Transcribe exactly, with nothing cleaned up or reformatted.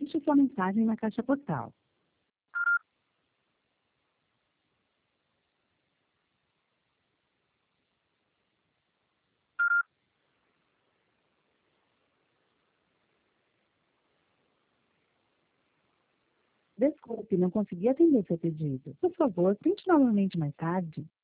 Deixe sua mensagem na caixa postal. Desculpe, não consegui atender seu pedido. Por favor, tente novamente mais tarde.